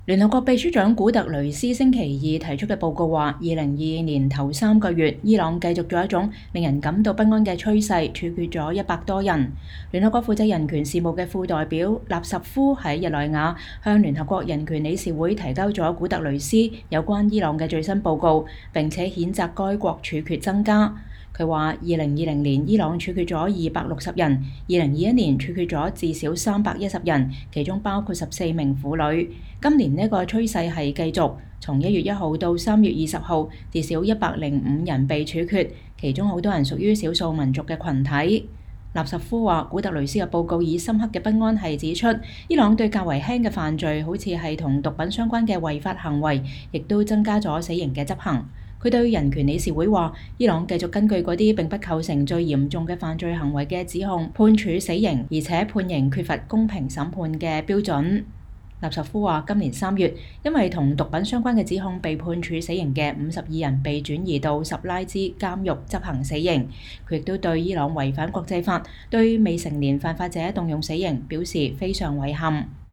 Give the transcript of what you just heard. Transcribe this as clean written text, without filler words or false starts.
聯合國秘書長古特雷斯星期二提出嘅報告話，2022年頭3個月，伊朗繼續咗一種令人感到不安嘅趨勢，處決咗100多人。聯合國負責人權事務嘅副代表納什夫喺日內瓦向聯合國人權理事會提交咗古特雷斯有關伊朗嘅最新報告，並且譴責該國處決增加。佢話：2020年伊朗處決咗260人，2021年處決咗至少310人，其中包括14名婦女。今年呢個趨勢係繼續，從1月1號到3月20號，至少105人被處決，其中好多人屬於少數民族嘅群體。納什夫話：古特雷斯嘅報告以深刻嘅不安係指出，伊朗對較為輕嘅犯罪，好似係同毒品相關嘅違法行為，亦都增加咗死刑嘅執行。佢對人權理事會話：伊朗繼續根據嗰啲並不構成最嚴重嘅犯罪行為嘅指控判處死刑，而且判刑缺乏公平審判嘅標準。納什夫話：今年3月，因為同毒品相關嘅指控被判處死刑嘅52人被轉移到什拉茲監獄執行死刑。佢亦都對伊朗違反國際法，對未成年犯法者動用死刑表示非常遺憾。